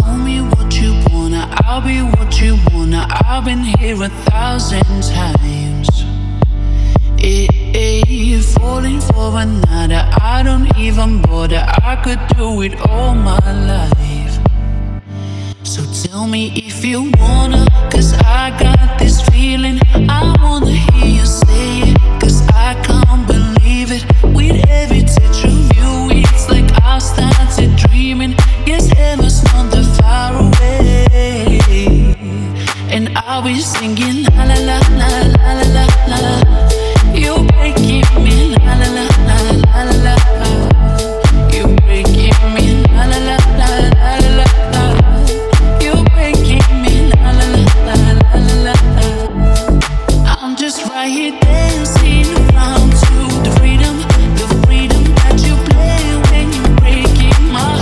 Tell me what you wanna, I'll be what you wanna. I've been here 1,000 times. Falling for another, I don't even bother. I could do it all my life. So tell me if you wanna, cause I got this feeling. I wanna hear you say it, cause I can't believe it. With every touch of you, it's like I started